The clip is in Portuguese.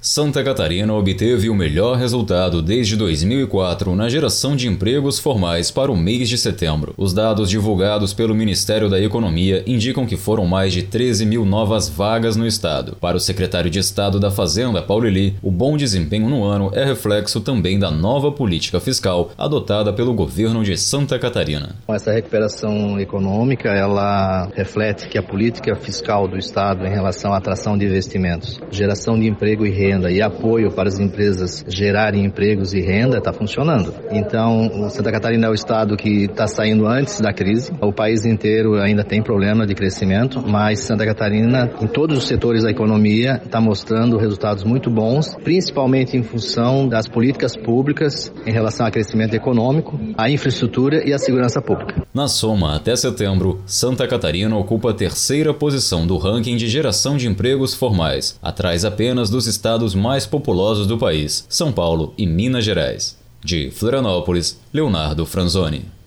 Santa Catarina obteve o melhor resultado desde 2004 na geração de empregos formais para o mês de setembro. Os dados divulgados pelo Ministério da Economia indicam que foram mais de 13 mil novas vagas no estado. Para o secretário de Estado da Fazenda, Paulo Eli, o bom desempenho no ano é reflexo também da nova política fiscal adotada pelo governo de Santa Catarina. Essa recuperação econômica, ela reflete que a política fiscal do estado em relação à atração de investimentos, geração de emprego e renda e apoio para as empresas gerarem empregos e renda está funcionando. Então, o Santa Catarina é o estado que está saindo antes da crise. O país inteiro ainda tem problema de crescimento, mas Santa Catarina, em todos os setores da economia, está mostrando resultados muito bons, principalmente em função das políticas públicas em relação ao crescimento econômico, à infraestrutura e à segurança pública. Na soma, até setembro, Santa Catarina ocupa a terceira posição do ranking de geração de empregos formais, atrás apenas dos estados mais populosos do país, São Paulo e Minas Gerais. De Florianópolis, Leonardo Franzoni.